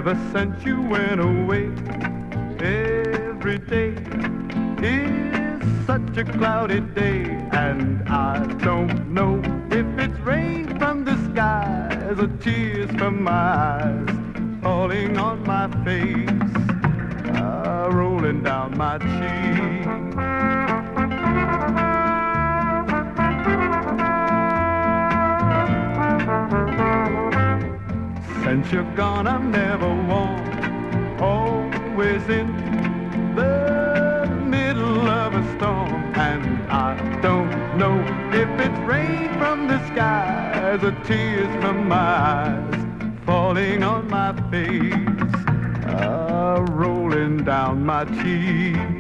Ever since you went away, every day is such a cloudy day, and I don't know if it's rain from the skies or tears from my eyes falling on my face, rolling down my cheek. Since you're gone, I'm never warm, always in the middle of a storm, and I don't know if it's rain from the skies or tears from my eyes falling on my face, rolling down my cheek.